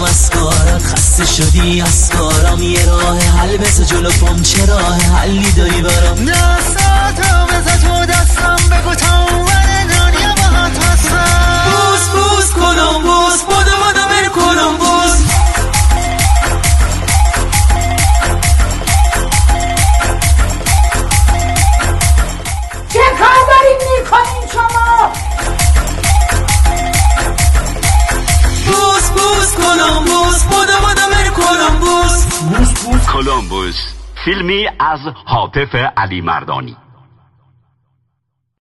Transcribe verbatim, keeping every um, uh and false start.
از کارات خسته شدی از کارام، یه راه حل بذار جلو پام، چه راه حلی داری برام؟ دستاتو بذار تو دستم، بگو تا اون دنیا باهات هستم. بوس بوس کلمبوس، بودو بودو بر کلمبوس. چه کار دارید میکنین شما؟ بوس بوس کلمبوس، بودو بودو بر کلمبوس. بوس بوس کلمبوس، فیلمی از عاطف علی مردانی.